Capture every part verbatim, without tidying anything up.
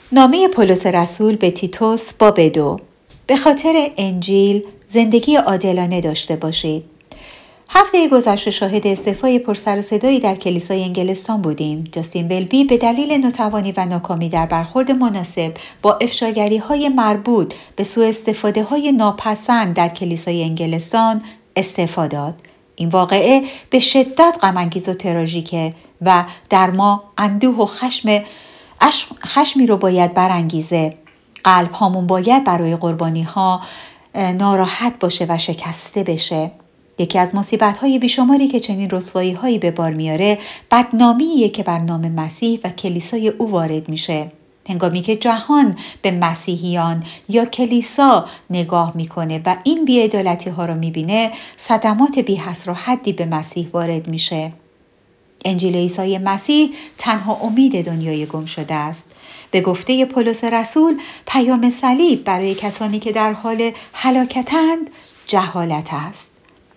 نامه پولس رسول به تیتوس باب دو. به خاطر انجیل زندگی عادلانه داشته باشید. هفته گذشته شاهد استعفای پرسر و صدایی در کلیسای انگلستان بودیم. جاستین ولبی به دلیل ناتوانی و ناکامی در برخورد مناسب با افشاگری‌های مربوط به سوء استفاده های ناپسند در کلیسای انگلستان استعفا داد. این واقعه به شدت غم‌انگیز و تراژیکه و در ما اندوه و خشم خشمی رو باید برانگیزه. قلب هامون باید برای قربانی ها ناراحت باشه و شکسته بشه. یکی از مصیبت های بیشماری که چنین رسوایی هایی به بار میاره بدنامیه که بر نام مسیح و کلیسای او وارد میشه. هنگامی که جهان به مسیحیان یا کلیسا نگاه میکنه و این بی‌عدالتی ها رو میبینه، صدمات بی حصر و حدی به مسیح وارد میشه. انجیل عیسی مسیح تنها امید دنیای گم شده است. به گفته پولس رسول، پیام صلیب برای کسانی که در حال هلاکتند جهالت است.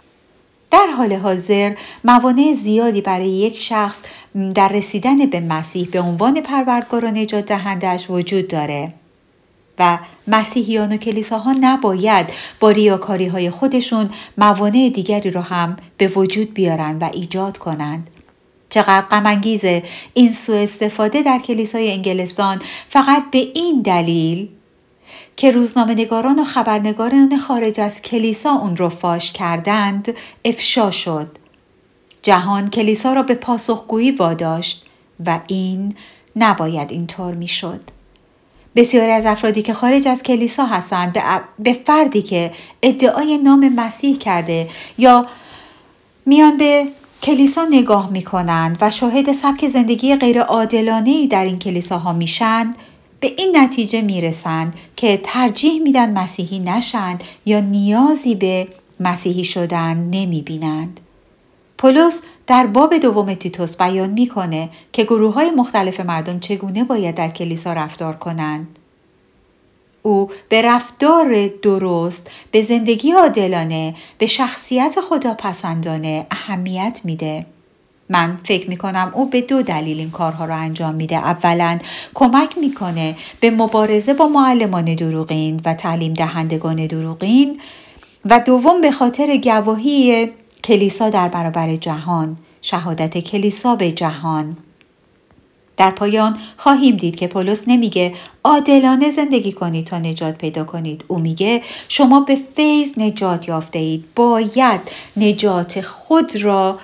در حال حاضر موانع زیادی برای یک شخص در رسیدن به مسیح به عنوان پروردگار و نجات دهندش وجود داره و مسیحیان و کلیساها نباید با ریاکاری های خودشون موانع دیگری رو هم به وجود بیارن و ایجاد کنند. چقدر غم‌انگیزه این سوء استفاده در کلیسای انگلستان فقط به این دلیل که روزنامه‌نگاران و خبرنگاران خارج از کلیسا اون رو فاش کردند افشا شد. جهان کلیسا را به پاسخگویی واداشت و این نباید اینطور میشد. بسیاری از افرادی که خارج از کلیسا هستند به, به فردی که ادعای نام مسیح کرده یا میان به کلیسا نگاه میکنند و شاهد سبک زندگی غیر عادلانه‌ای در این کلیساها میشن، به این نتیجه میرسند که ترجیح میدن مسیحی نشند یا نیازی به مسیحی شدن نمیبینند. پولس در باب دوم تیتوس بیان میکنه که گروه‌های مختلف مردم چگونه باید در کلیسا رفتار کنند. او به رفتار درست، به زندگی عادلانه، به شخصیت خداپسندانه اهمیت میده. من فکر میکنم او به دو دلیل این کارها رو انجام میده. اولاً کمک میکنه به مبارزه با معلمان دروغین و تعلیم دهندگان دروغین و دوم به خاطر گواهی کلیسا در برابر جهان، شهادت کلیسا به جهان. در پایان خواهیم دید که پولس نمیگه عادلانه زندگی کنید تا نجات پیدا کنید. او میگه شما به فیض نجات یافته اید. باید نجات خود را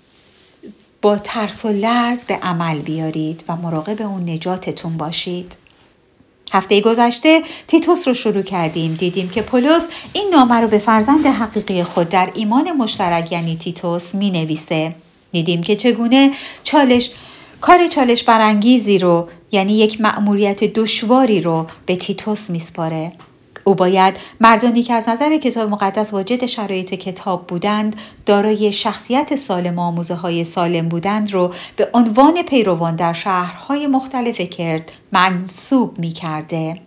با ترس و لرز به عمل بیارید و مراقب اون نجاتتون باشید. هفته گذشته تیتوس رو شروع کردیم. دیدیم که پولس این نامه رو به فرزند حقیقی خود در ایمان مشترک یعنی تیتوس می نویسه. دیدیم که چگونه چالش کار چالش برانگیزی رو یعنی یک مأموریت دشواری رو به تیتوس میسپاره. او باید مردانی که از نظر کتاب مقدس واجد شرایط کتاب بودند، دارای شخصیت سالم و آموزه‌های سالم بودند رو به عنوان پیروان در شهرهای مختلف کرد منصوب می‌کرده.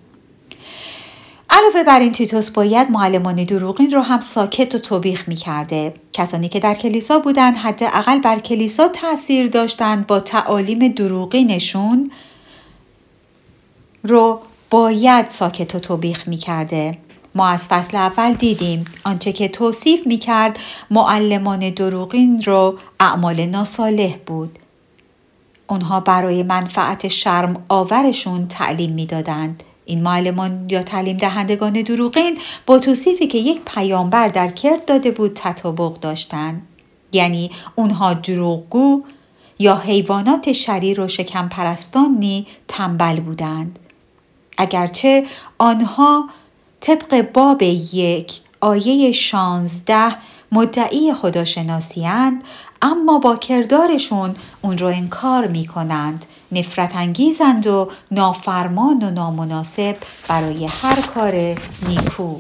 علاوه بر این تیتوس باید معلمان دروغین رو هم ساکت و توبیخ می‌کرده. کسانی که در کلیسا بودند حداقل بر کلیسا تأثیر داشتند، با تعالیم دروغینشون رو باید ساکت و توبیخ می‌کرده. ما از فصل اول دیدیم آنچه که توصیف می‌کرد معلمان دروغین رو اعمال ناصالح بود. اونها برای منفعت شرم آورشون تعلیم می‌دادند. این معلمان یا تعلیم دهندگان دروغین با توصیفی که یک پیامبر در کرد داده بود تطابق داشتند. یعنی اونها دروغگو یا حیوانات شریر و شکم پرستانی تنبل بودند. اگرچه آنها طبق باب یک آیه شانزده مدعی خداشناسی‌اند، اما با کردارشون اون رو انکار می کنند. نفرت انگیزند و نافرمان و نامناسب برای هر کار نیکو.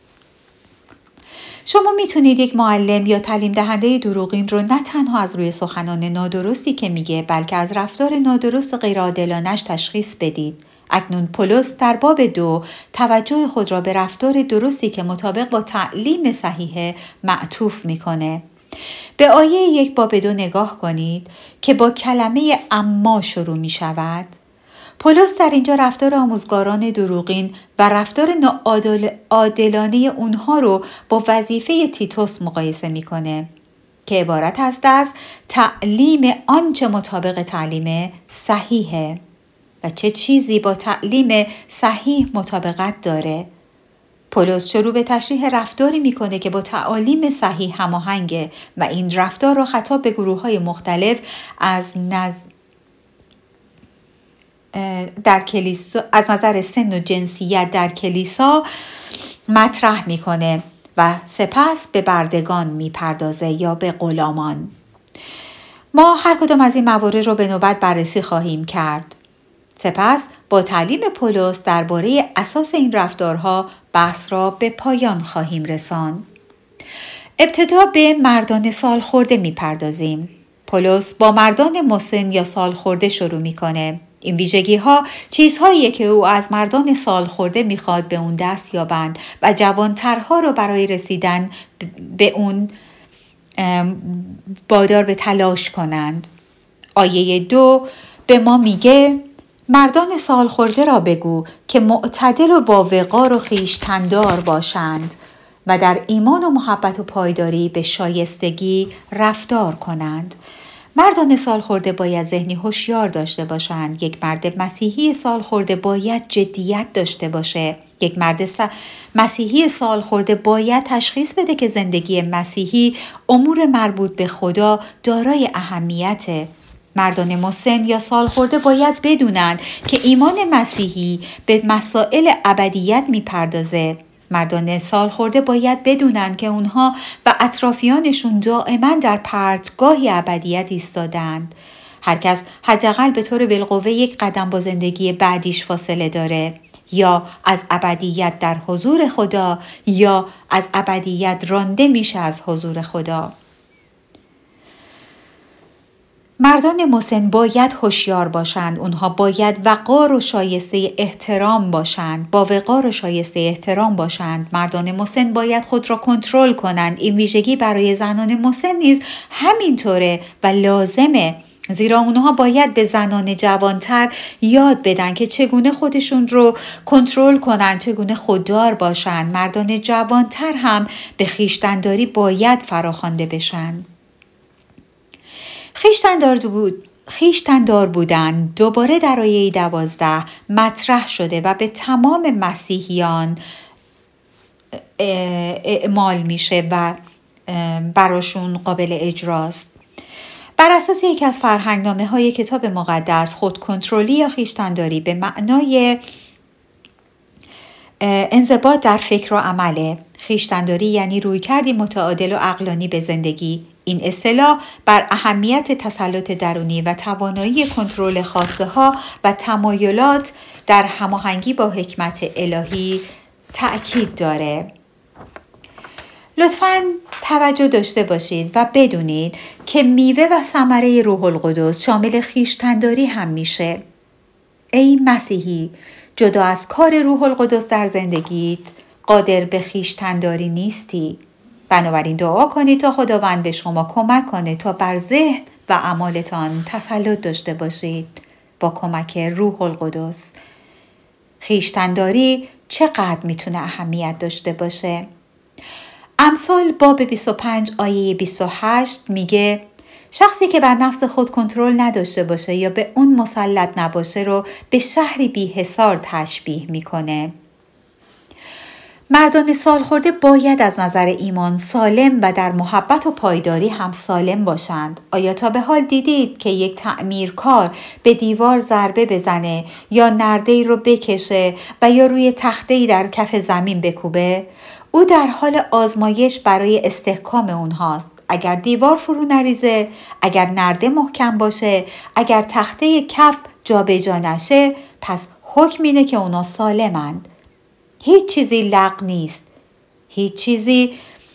شما میتونید یک معلم یا تعلیم دهنده دروغین رو نه تنها از روی سخنان نادرستی که میگه، بلکه از رفتار نادرست و غیرعادلانه‌اش تشخیص بدید. اکنون پولس در باب دو توجه خود را به رفتار درستی که مطابق با تعلیم صحیح معطوف میکنه. به آیه یک باب دو نگاه کنید که با کلمه اما شروع می شود. پولس در اینجا رفتار آموزگاران دروغین و رفتار ناعادلانه اونها رو با وظیفه تیتوس مقایسه میکنه که عبارت است از تعلیم آنچه مطابق تعلیم صحیحه. و چه چیزی با تعلیم صحیح مطابقت داره؟ پولس شروع به تشریح رفتاری میکنه که با تعالیم صحیح هماهنگه و این رفتار رو خطاب به گروه‌های مختلف از نظر در کلیسا از نظر سن و جنسیت در کلیسا مطرح میکنه و سپس به بردگان میپردازه یا به غلامان. ما هر کدام از این موارد رو به نوبت بررسی خواهیم کرد. سپس با تعلیم پولس درباره اساس این رفتارها بحث را به پایان خواهیم رساند. ابتدا به مردان سالخورده میپردازیم. پولس با مردان مسن یا سالخورده شروع میکنه. این ویژگی ها چیزهاییه که او از مردان سالخورده میخواد به اون دست یابند و جوانترها رو برای رسیدن به اون وادار به تلاش کنند. آیه دو به ما میگه مردان سالخورده را بگو که معتدل و با وقار و خویشتن‌دار باشند و در ایمان و محبت و پایداری به شایستگی رفتار کنند. مردان سالخورده باید ذهنی هوشیار داشته باشند. یک مرد مسیحی سالخورده باید جدیت داشته باشه. یک مرد س... مسیحی سالخورده باید تشخیص بده که زندگی مسیحی امور مربوط به خدا دارای اهمیته. مردان مسن یا سالخورده باید بدونند که ایمان مسیحی به مسائل ابدیت میپردازه. مردان سالخورده باید بدونند که اونها و اطرافیانشون دائما در پرتگاهی ابدیت ایستادند. هر کس حداقل به طور بالقوه یک قدم با زندگی بعدیش فاصله داره، یا از ابدیت در حضور خدا یا از ابدیت رانده میشه از حضور خدا. مردان مسن باید هوشیار باشند. اونها باید وقار و شایسته احترام باشند. با وقار و شایسته احترام باشند. مردان مسن باید خود را کنترل کنند. این ویژگی برای زنان مسن نیز همینطوره و لازمه، زیرا اونها باید به زنان جوانتر یاد بدن که چگونه خودشون رو کنترل کنن، چگونه خوددار باشن. مردان جوانتر هم به خویشتن‌داری باید فراخوانده بشن. خویشتن‌دار بود خویشتن‌دار بودن دوباره در آیه دوازده مطرح شده و به تمام مسیحیان اعمال میشه و براشون قابل اجراست. بر اساس یکی از فرهنگنامه های کتاب مقدس، خودکنترلی یا خویشتن‌داری به معنای انضباط در فکر و عمله. خویشتن‌داری یعنی رویکردی متعادل و عقلانی به زندگی. این اصطلاح بر اهمیت تسلط درونی و توانایی کنترل خواسته ها و تمایلات در هماهنگی با حکمت الهی تأکید داره. لطفاً توجه داشته باشید و بدونید که میوه و ثمره روح القدس شامل خویشتن‌داری هم میشه. ای مسیحی، جدا از کار روح القدس در زندگیت قادر به خویشتن‌داری نیستی. بنابراین دعا کنید تا خداوند به شما کمک کنه تا بر ذهن و اعمالتان تسلط داشته باشید با کمک روح القدس. خویشتن‌داری چقدر میتونه اهمیت داشته باشه؟ امثال باب بیست و پنج آیه بیست و هشت میگه شخصی که بر نفس خود کنترل نداشته باشه یا به اون مسلط نباشه رو به شهری بی‌حصار تشبیه میکنه. مردان سالخورده باید از نظر ایمان سالم و در محبت و پایداری هم سالم باشند. آیا تا به حال دیدید که یک تعمیرکار به دیوار ضربه بزنه یا نرده‌ای رو بکشه و یا روی تخته‌ای در کف زمین بکوبه؟ او در حال آزمایش برای استحکام اونهاست. اگر دیوار فرو نریزه، اگر نرده محکم باشه، اگر تخته کف جابجا نشه، پس حکم اینه که اونا سالمند. هیچ چیزی لغو نیست. هیچ چیزی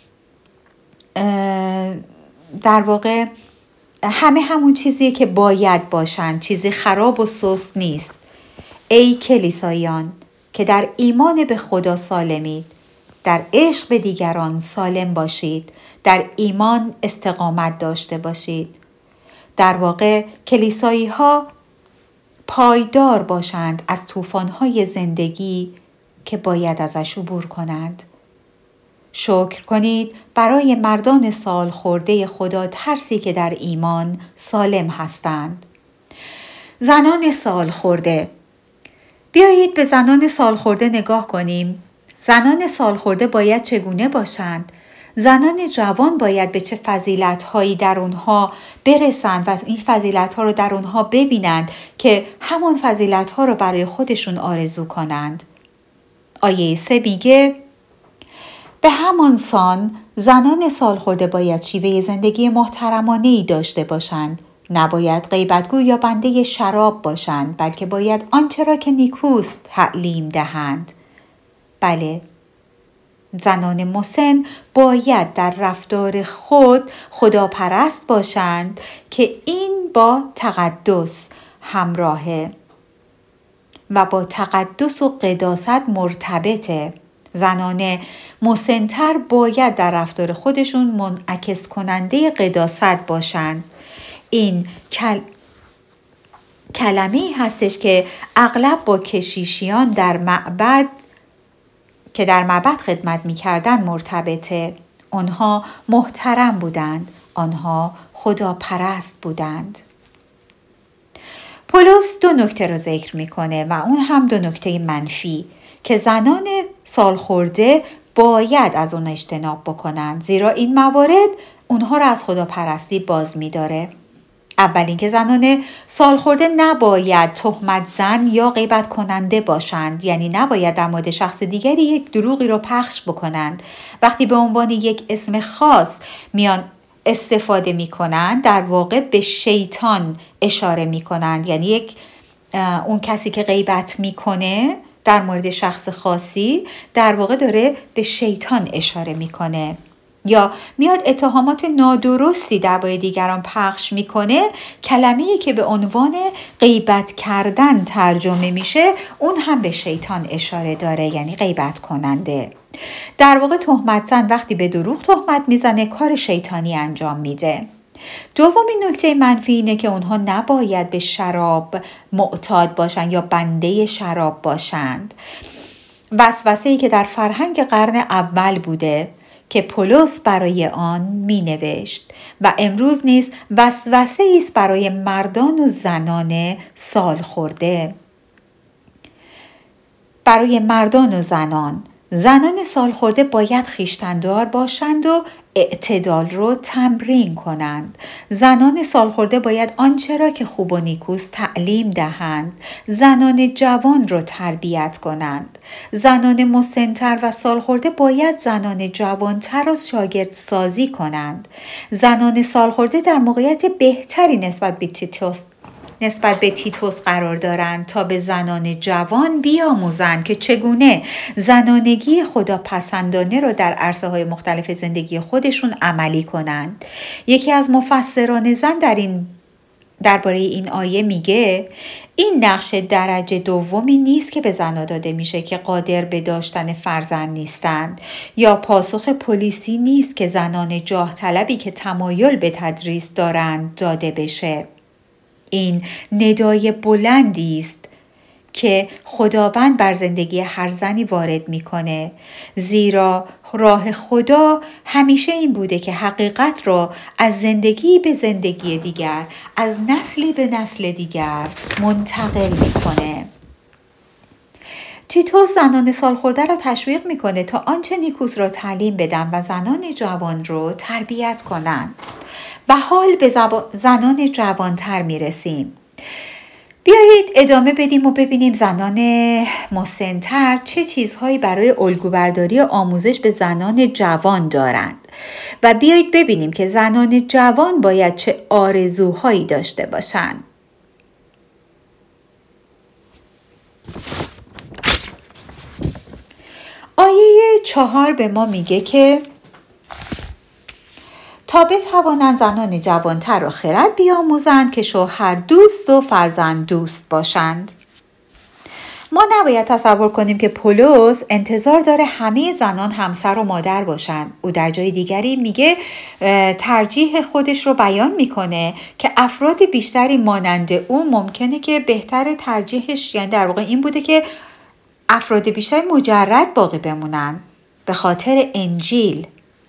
در واقع همه همون چیزیه که باید باشن. چیزی خراب و سست نیست. ای کلیساییان که در ایمان به خدا سالمید، در عشق به دیگران سالم باشید، در ایمان استقامت داشته باشید. در واقع کلیسایی ها پایدار باشند از طوفان‌های زندگی که باید ازش عبور کنند. شکر کنید برای مردان سال خورده خدا ترسی که در ایمان سالم هستند. زنان سال خورده. بیایید به زنان سال خورده نگاه کنیم. زنان سال خورده باید چگونه باشند؟ زنان جوان باید به چه فضیلت‌هایی در اونها برسند و این فضیلت‌ها رو در اونها ببینند که همون فضیلت‌ها رو برای خودشون آرزو کنند. آیه سه میگه به همان سان زنان سال خورده باید شیوه زندگی محترمانه‌ای داشته باشند. نباید غیبتگو یا بنده شراب باشند، بلکه باید آنچه را که نیکوست تعلیم دهند. بله، زنان مسن باید در رفتار خود خداپرست باشند که این با تقدس همراهه و با تقدس و قداست مرتبطه. زنان مسن‌تر باید در رفتار خودشون منعکس کننده قداست باشند. این کل... کلمه‌ای هستش که اغلب با کشیشیان در معبد که در معبد خدمت می‌کردند مرتبطه. آنها محترم بودند، آنها خداپرست بودند. پولس دو نکته رو ذکر میکنه و اون هم دو نکته منفی که زنان سالخورده باید از اون اجتناب بکنند، زیرا این موارد اونها رو از خداپرستی باز می‌داره. اول اینکه زنان سالخورده نباید تهمت زن یا غیبت کننده باشند، یعنی نباید در مورد شخص دیگری یک دروغی رو پخش بکنند. وقتی به عنوان یک اسم خاص میان استفاده میکنند، در واقع به شیطان اشاره میکنند، یعنی یک اون کسی که غیبت میکنه در مورد شخص خاصی در واقع داره به شیطان اشاره میکنه. یا میاد اتهامات نادرستی درباره دیگران پخش میکنه، کلمه‌ای که به عنوان غیبت کردن ترجمه میشه اون هم به شیطان اشاره داره، یعنی غیبت کننده. در واقع تهمت زن وقتی به دروغ تهمت میزنه کار شیطانی انجام میده. دومین نکته منفی اینه که اونها نباید به شراب معتاد باشند یا بنده شراب باشند. وسوسه‌ای که در فرهنگ قرن اول بوده که پولس برای آن می نوشت و امروز نیز وسوسه است برای مردان و زنان سال خورده. برای مردان و زنان زنان سال خورده باید خویشتن‌دار باشند و اعتدال رو تمرین کنند. زنان سال خورده باید آنچه را که خوب و نیکوست تعلیم دهند. زنان جوان رو تربیت کنند. زنان مسن‌تر و سال خورده باید زنان جوانتر را شاگرد سازی کنند. زنان سال خورده در موقعیت بهتری نسبت به تیتوس نسبت به تیتوس قرار دارند تا به زنان جوان بیاموزند که چگونه زنانگی خداپسندانه را در عرصه‌های مختلف زندگی خودشون عملی کنند. یکی از مفسران زن در این درباره این آیه میگه این نقش درجه دومی نیست که به زنها داده میشه که قادر به داشتن فرزند نیستند، یا پاسخ پلیسی نیست که زنان جاه طلبی که تمایل به تدریس دارند داده بشه. این ندای بلندی است که خداوند بر زندگی هر زنی وارد میکنه، زیرا راه خدا همیشه این بوده که حقیقت را از زندگی به زندگی دیگر، از نسلی به نسل دیگر منتقل میکنه. تیتوس زنان سالخورده را تشویق میکنه تا آنچه نیکوست را تعلیم بدن و زنان جوان رو تربیت کنن. و حال به زب... زنان جوانتر میرسیم. بیایید ادامه بدیم و ببینیم زنان مسن‌تر چه چیزهایی برای الگوبرداری آموزش به زنان جوان دارند و بیایید ببینیم که زنان جوان باید چه آرزوهایی داشته باشند. آیه چهار به ما میگه که تا بتوانند زنان جوانتر را خرد بیاموزند که شوهر دوست و فرزند دوست باشند. ما نباید تصور کنیم که پولس انتظار داره همه زنان همسر و مادر باشن. او در جای دیگری میگه ترجیح خودش رو بیان میکنه که افراد بیشتری مانند او ممکنه که بهتر ترجیحش، یعنی در واقع این بوده که افراد بیشتری مجرد باقی بمونن به خاطر انجیل.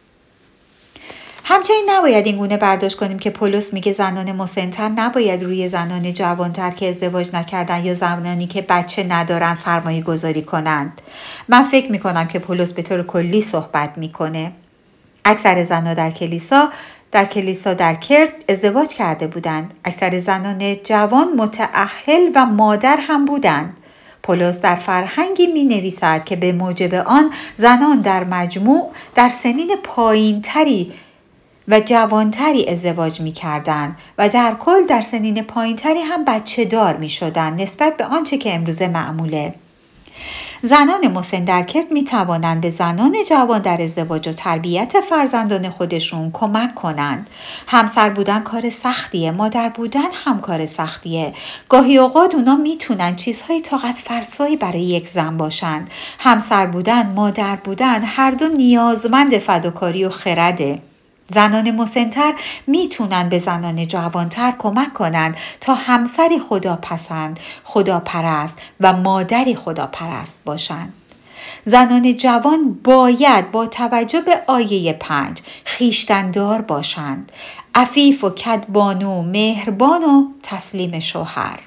همچنین نباید این گونه برداشت کنیم که پولس میگه زنان مسن‌تر نباید روی زنان جوانتر که ازدواج نکردن یا زنانی که بچه ندارن سرمایه گذاری کنند. من فکر میکنم که پولس به طور کلی صحبت میکنه. اکثر زنان در کلیسا در کلیسا در کرد ازدواج کرده بودند. اکثر زنان جوان متأهل و مادر هم بودند. پولس در فرهنگی می نویسد که به موجب آن زنان در مجموع در سنین پایین تری و جوانتری ازدواج می کردن و در کل در سنین پایین تری هم بچه دار می شدن نسبت به آنچه که امروزه معموله. زنان مسن در کرد می توانند به زنان جوان در ازدواج و تربیت فرزندان خودشون کمک کنند. همسر بودن کار سختیه، مادر بودن هم کار سختیه. گاهی اوقات اونا میتونن چیزهای طاقت فرسایی برای یک زن باشند. همسر بودن، مادر بودن هر دو نیازمند فداکاری و خرده. زنان مسن‌تر میتونن به زنان جوانتر کمک کنند تا همسری خدا پسند، خدا پرست و مادری خدا پرست باشند. زنان جوان باید با توجه به آیه پنج خویشتن‌دار باشند، عفیف و کدبانو، مهربان و تسلیم شوهر.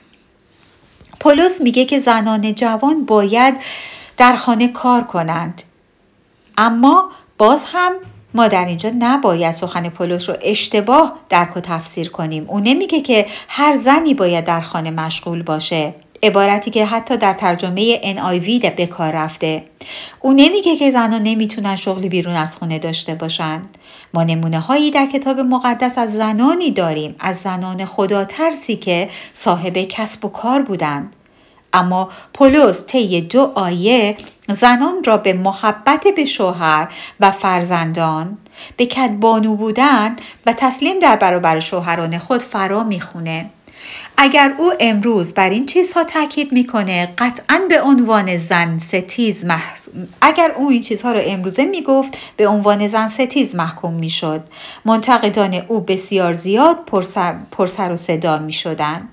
پولس میگه که زنان جوان باید در خانه کار کنند، اما باز هم ما در اینجا نباید سخن پولس رو اشتباه درک و تفسیر کنیم. او نمیگه که هر زنی باید در خانه مشغول باشه، عبارتی که حتی در ترجمه ان آی وی به کار رفته. او نمیگه که زنان نمیتونن شغلی بیرون از خونه داشته باشن. ما نمونه هایی در کتاب مقدس از زنانی داریم، از زنان خدا ترسی که صاحب کسب و کار بودند. اما پولس طی دو آیه زنان را به محبت به شوهر و فرزندان، به کدبانو بودن و تسلیم در برابر شوهران خود فرا میخونه. اگر او امروز بر این چیزها تاکید میکنه، قطعاً به عنوان زن ستیز محس... اگر او این چیزها رو امروزه میگفت، به عنوان زن ستیز محکوم میشد. منتقدان او بسیار زیاد پرسر, پرسر و صدا میشدند.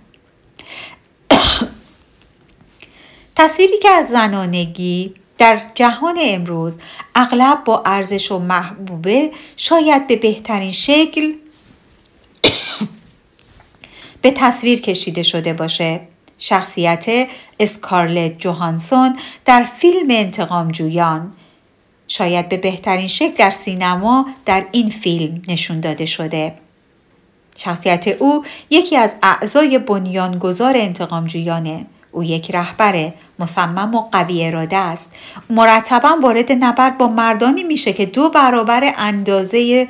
تصویری که از زنانگی در جهان امروز اغلب با ارزش و محبوبه شاید به بهترین شکل به تصویر کشیده شده باشه. شخصیت اسکارلت جوهانسون در فیلم انتقام جویان شاید به بهترین شکل در سینما در این فیلم نشون داده شده. شخصیت او یکی از اعضای بنیانگذار انتقام جویانه. او یک رهبر مصمم و قوی اراده است. مرتباً وارد نبرد با مردانی میشه که دو برابر اندازه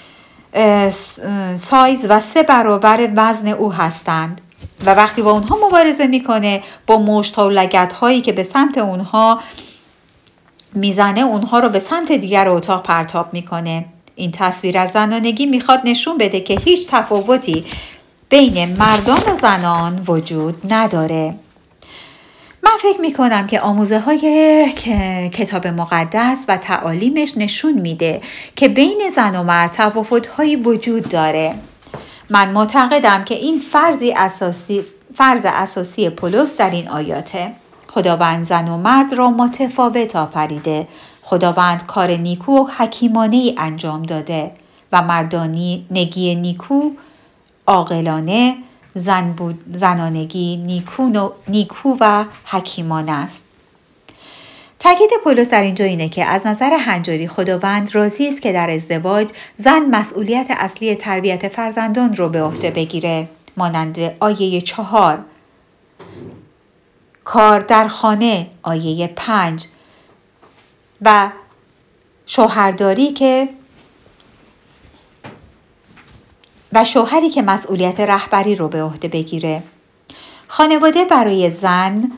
سایز و سه برابر وزن او هستند و وقتی با اونها مبارزه میکنه، با مشت‌ها و لگدهایی که به سمت اونها میزنه، اونها رو به سمت دیگر اتاق پرتاب میکنه. این تصویر از زنانگی میخواد نشون بده که هیچ تفاوتی بین مردان و زنان وجود نداره. من فکر میکنم که آموزه های کتاب مقدس و تعالیمش نشون میده که بین زن و مرد تفاوت هایی وجود داره. من معتقدم که این فرضی اساسی فرض اساسی پولس در این آیاته. خداوند زن و مرد را متفاوت آفریده. خداوند کار نیکو و حکیمانه انجام داده و مردانی نگی نیکو، عاقلانه، زن بود زنانگی نیکو, نیکو و حکیمانه است. تاکید پولس در اینجا اینه که از نظر هنجاری خداوند راضی است که در ازدواج زن مسئولیت اصلی تربیت فرزندان رو به عهده بگیره، مانند آیه چهار، کار در خانه آیه پنج و شوهرداری که و شوهری که مسئولیت رهبری رو به عهده بگیره. خانواده برای زن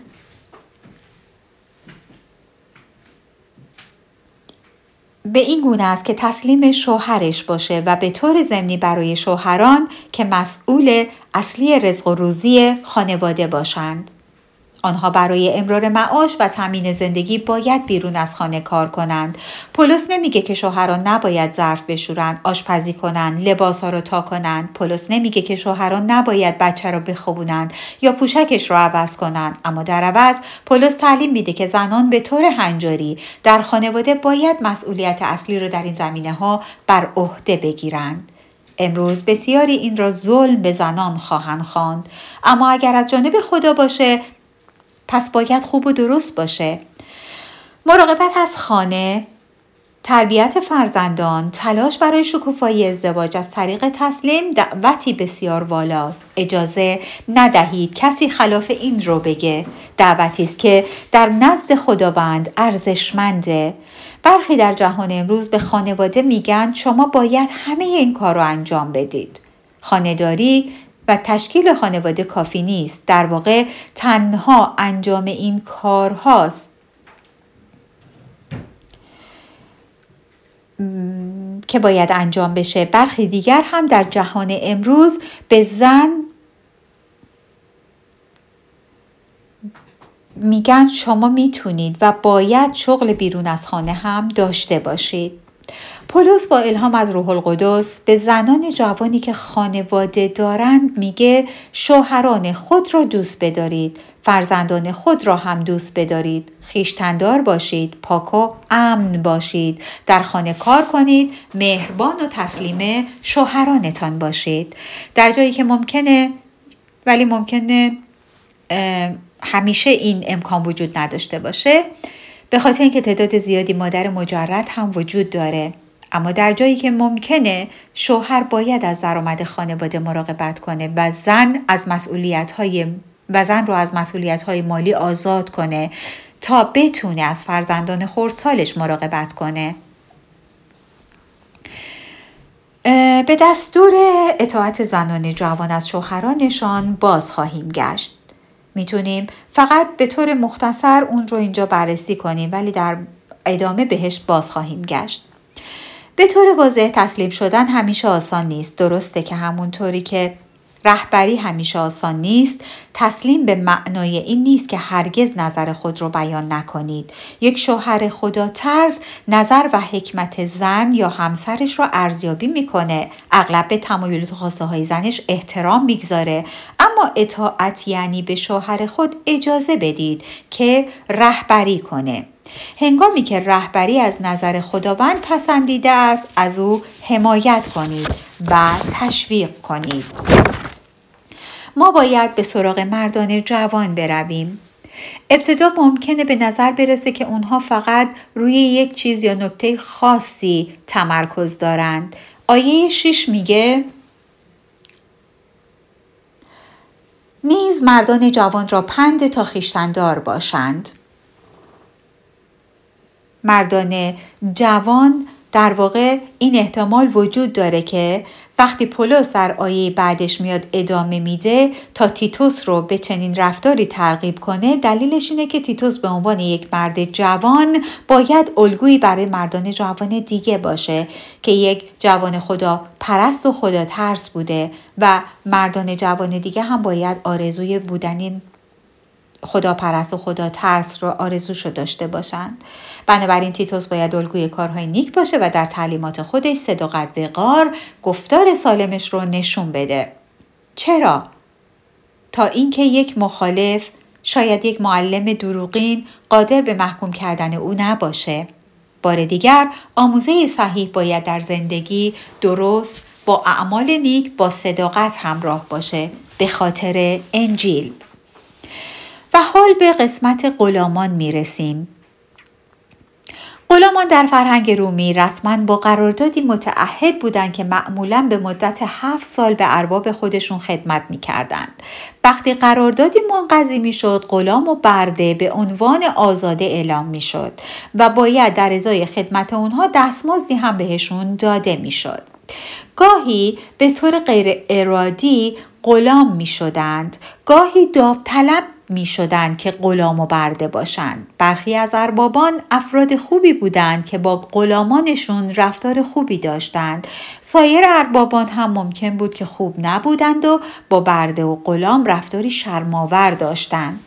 به این گونه است که تسلیم شوهرش باشه و به طور ضمنی برای شوهران که مسئول اصلی رزق و روزی خانواده باشند. آنها برای امرار معاش و تامین زندگی باید بیرون از خانه کار کنند. پولس نمیگه که شوهران نباید ظرف بشورن، آشپزی کنن، لباسها رو تا کنن. پولس نمیگه که شوهران نباید بچه رو بخوابونن یا پوشکش رو عوض کنن. اما در عوض پولس تعلیم میده که زنان به طور هنجاری در خانواده باید مسئولیت اصلی رو در این زمینه‌ها بر عهده بگیرند. امروز بسیاری این را ظلم به زنان خواهند خواند، اما اگر از جانب خدا باشه پس باید خوب و درست باشه. مراقبت از خانه، تربیت فرزندان، تلاش برای شکوفایی ازدواج از طریق تسلیم دعوتی بسیار والاست. اجازه ندهید کسی خلاف این رو بگه. دعوتی است که در نزد خداوند ارزشمنده. برخی در جهان امروز به خانواده میگن شما باید همه این کار رو انجام بدید. خانه‌داری و تشکیل خانواده کافی نیست. در واقع تنها انجام این کارهاست که باید انجام بشه. برخی دیگر هم در جهان امروز به زن میگن شما میتونید و باید شغل بیرون از خانه هم داشته باشید. پولس با الهام از روح القدس به زنان جوانی که خانواده دارند میگه شوهران خود را دوست بدارید، فرزندان خود را هم دوست بدارید، خویشتن‌دار باشید، پاک و امن باشید، در خانه کار کنید، مهربان و تسلیم شوهرانتان باشید. در جایی که ممکنه، ولی ممکنه همیشه این امکان وجود نداشته باشه، به خاطر اینکه تعداد زیادی مادر مجرد هم وجود داره. اما در جایی که ممکنه شوهر باید از درآمد خانواده مراقبت کنه و زن از مسئولیت‌های و زن رو از مسئولیت‌های مالی آزاد کنه تا بتونه از فرزندان خردسالش مراقبت کنه. به دستور اطاعت زنان جوان از شوهرانشان باز خواهیم گشت. میتونیم فقط به طور مختصر اون رو اینجا بررسی کنیم، ولی در ادامه بهش باز خواهیم گشت. به طور واضح تسلیم شدن همیشه آسان نیست. درسته که همونطوری که رهبری همیشه آسان نیست، تسلیم به معنای این نیست که هرگز نظر خود رو بیان نکنید. یک شوهر خدا طرز نظر و حکمت زن یا همسرش رو ارزیابی میکنه، اغلب به تمایلات و خواسته های زنش احترام میگذاره، اما اطاعت یعنی به شوهر خود اجازه بدید که رهبری کنه. هنگامی که رهبری از نظر خداوند پسندیده است، از او حمایت کنید و تشویق کنید. ما باید به سراغ مردان جوان برویم. ابتدا ممکنه به نظر برسه که اونها فقط روی یک چیز یا نکته خاصی تمرکز دارند. آیه شش میگه نیز مردان جوان را پند تا خویشتن‌دار باشند. مردان جوان در واقع این احتمال وجود داره که وقتی پولس در آیه بعدش میاد ادامه میده تا تیتوس رو به چنین رفتاری ترغیب کنه، دلیلش اینه که تیتوس به عنوان یک مرد جوان باید الگویی برای مردان جوان دیگه باشه که یک جوان خدا پرست و خدا ترس بوده و مردان جوان دیگه هم باید آرزوی بودن خدا پرست و خدا ترس رو آرزوشو داشته باشند. بنابراین تیتوس باید الگوی کارهای نیک باشه و در تعلیمات خودش صداقت، وقار، گفتار سالمش رو نشون بده. چرا؟ تا اینکه یک مخالف، شاید یک معلم دروغین، قادر به محکوم کردن او نباشه. بار دیگر آموزه صحیح باید در زندگی درست با اعمال نیک با صداقت همراه باشه به خاطر انجیل. و حال به قسمت غلامان میرسیم. غلامان در فرهنگ رومی رسما با قراردادی متعهد بودند که معمولاً به مدت هفت سال به ارباب خودشون خدمت میکردند. وقتی قراردادی منقضی میشد، غلام و برده به عنوان آزاده اعلام میشد و باید در ازای خدمت اونها دستمزدی هم بهشون داده میشد. گاهی به طور غیر ارادی غلام میشدند، گاهی داوطلب می شدند که غلام و برده باشند. برخی از اربابان افراد خوبی بودند که با غلامانشون رفتار خوبی داشتند. سایر اربابان هم ممکن بود که خوب نبودند و با برده و غلام رفتاری شرم‌آور داشتند.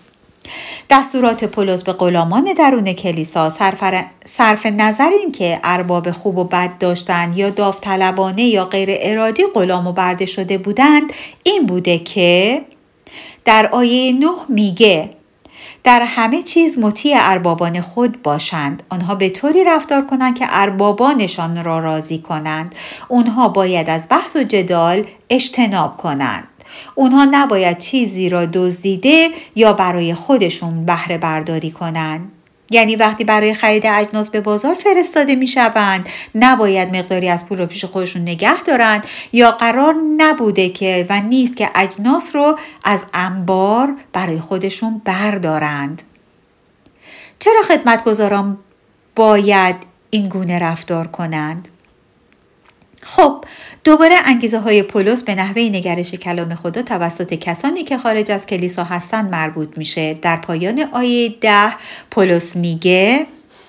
دستورات پولس به غلامان درون کلیسا صرف, صرف نظر این که ارباب خوب و بد داشتند یا داوطلبانه یا غیر ارادی غلام و برده شده بودند این بوده که در آیه نه میگه در همه چیز مطیع اربابان خود باشند. آنها به طوری رفتار کنند که اربابانشان را راضی کنند. اونها باید از بحث و جدال اجتناب کنند. اونها نباید چیزی را دزدیده یا برای خودشون بهره برداری کنند. یعنی وقتی برای خرید اجناس به بازار فرستاده می شوند نباید مقداری از پول رو پیش خودشون نگه دارند یا قرار نبوده که و نیست که اجناس رو از انبار برای خودشون بردارند. چرا خدمتگزاران باید این گونه رفتار کنند؟ خب دوباره انگیزه های پولس به نحوه نگرش کلام خدا توسط کسانی که خارج از کلیسا هستند مربوط میشه. در پایان آیه ده پولس میگه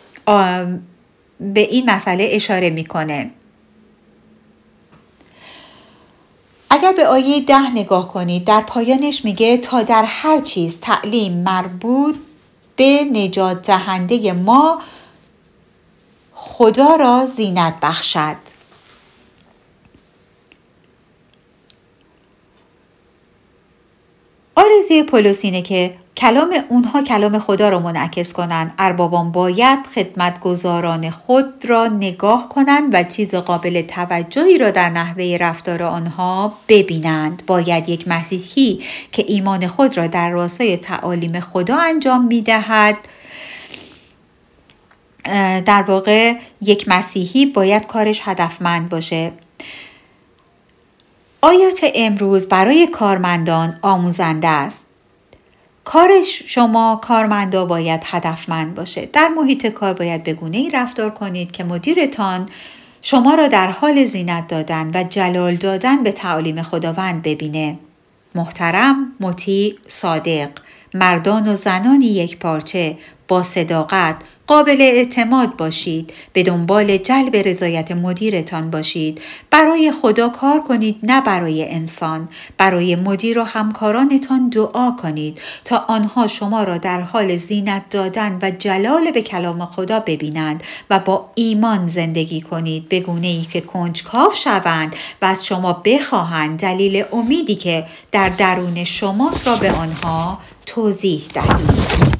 به این مسئله اشاره میکنه. اگر به آیه ده نگاه کنید در پایانش میگه تا در هر چیز تعلیم مربوط به نجات دهنده ما خدا را زینت بخشد. آرزوی پولس اینه که کلام اونها کلام خدا رو منعکس کنن. اربابان باید خدمتگزاران خود را نگاه کنند و چیز قابل توجهی را در نحوه رفتار آنها ببینند. باید یک مسیحی که ایمان خود را در راستای تعالیم خدا انجام می‌دهد، در واقع یک مسیحی باید کارش هدفمند باشه. آیات امروز برای کارمندان آموزنده است. کار شما کارمندا باید هدفمند باشه. در محیط کار باید به گونه‌ای رفتار کنید که مدیرتان شما را در حال زینت دادن و جلال دادن به تعالیم خداوند ببینه. محترم، مطیع، صادق، مردان و زنانی یک پارچه، با صداقت، قابل اعتماد باشید. به دنبال جلب رضایت مدیرتان باشید. برای خدا کار کنید، نه برای انسان. برای مدیر و همکارانتان دعا کنید تا آنها شما را در حال زینت دادن و جلال به کلام خدا ببینند و با ایمان زندگی کنید، به گونه‌ای که کنجکاو شوند و از شما بخواهند دلیل امیدی که در درون شماست را به آنها توضیح دهید.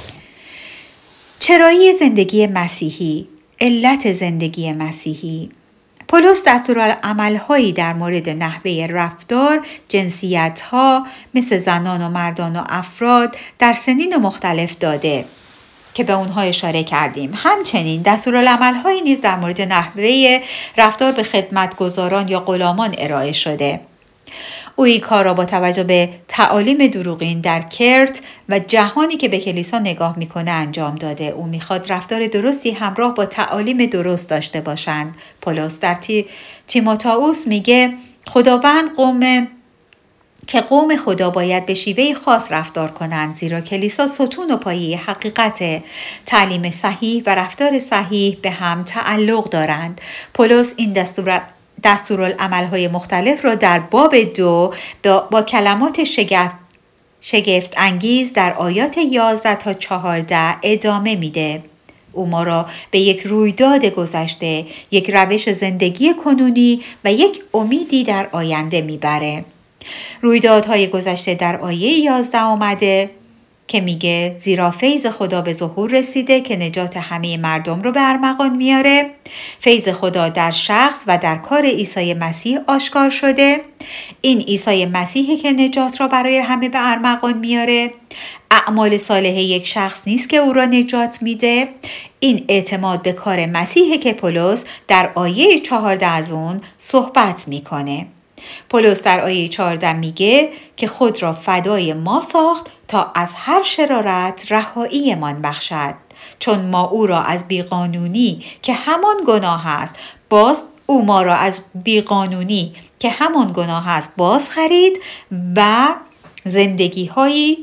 چرایی زندگی مسیحی، علت زندگی مسیحی. پولس دستورالعمل‌هایی در مورد نحوه رفتار، جنسیت‌ها مثل زنان و مردان و افراد در سنین مختلف داده که به اونها اشاره کردیم. همچنین دستورالعمل‌هایی نیز در مورد نحوه رفتار به خدمتگزاران یا غلامان ارائه شده. او این کار را با توجه به تعالیم دروغین در کرت و جهانی که به کلیسا نگاه میکنه انجام داده. او میخواد رفتار درستی همراه با تعالیم درست داشته باشند. پولس در تی... تیموتائوس میگه خداوند قوم که قوم خدا باید به شیوه خاص رفتار کنند، زیرا کلیسا ستون و پایه حقیقت. تعلیم صحیح و رفتار صحیح به هم تعلق دارند. پولس این دستور دستورالعمل‌های مختلف را در باب دو با, با کلمات شگفت, شگفت انگیز در آیات یازده تا چهارده ادامه میده. او ما را به یک رویداد گذشته، یک روش زندگی کنونی و یک امیدی در آینده میبره. رویدادهای گذشته در آیه یازده آمده که میگه زیرا فیض خدا به ظهور رسیده که نجات همه مردم رو به ارمغان میاره. فیض خدا در شخص و در کار عیسی مسیح آشکار شده. این عیسی مسیحی که نجات را برای همه به ارمغان میاره. اعمال صالحه یک شخص نیست که او را نجات میده. این اعتماد به کار مسیحی که پولس در آیه چهارده از اون صحبت میکنه. پولس در آیه چهارده میگه که خود را فدای ما ساخت تا از هر شرارت رهایی من بخشد، چون ما او را از بیقانونی که همان گناه است باز او ما را از بیقانونی که همان گناه است باز خرید و زندگی هایی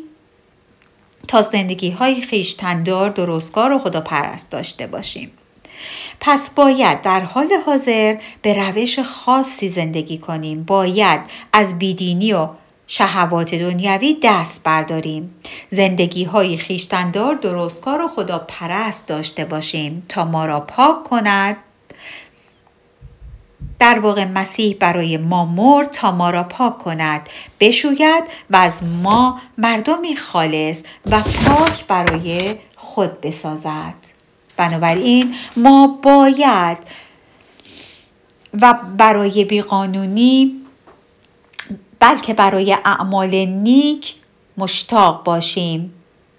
تا زندگی های خویشتندار، درستکار و خداپرست داشته باشیم. پس باید در حال حاضر به روش خاصی زندگی کنیم. باید از بیدینی و شهوات دنیوی دست برداریم. زندگی های خیشتندار، درستکار و خدا پرست داشته باشیم تا ما را پاک کند. در واقع مسیح برای ما مرد تا ما را پاک کند، بشوید و از ما مردمی خالص و پاک برای خود بسازد. بنابراین ما باید و برای بیقانونی بلکه برای اعمال نیک مشتاق باشیم.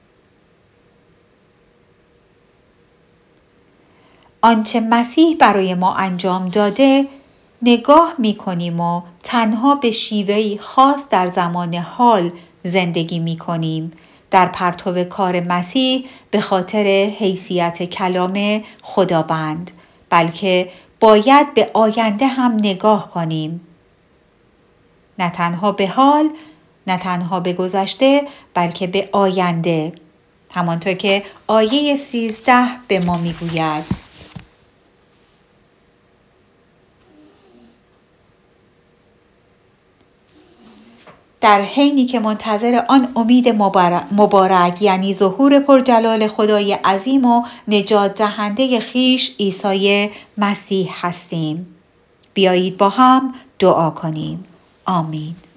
آنچه مسیح برای ما انجام داده نگاه می کنیم و تنها به شیوهی خاص در زمان حال زندگی می کنیم. در پرتو کار مسیح به خاطر حیثیت کلام خداوند، بلکه باید به آینده هم نگاه کنیم. نه تنها به حال، نه تنها به گذشته، بلکه به آینده. همانطور که آیه سیزده به ما میگوید: در حینی که منتظر آن امید مبارک یعنی ظهور پرجلال خدای عظیم و نجات دهنده خویش عیسی مسیح هستیم. بیایید با هم دعا کنیم. آمین.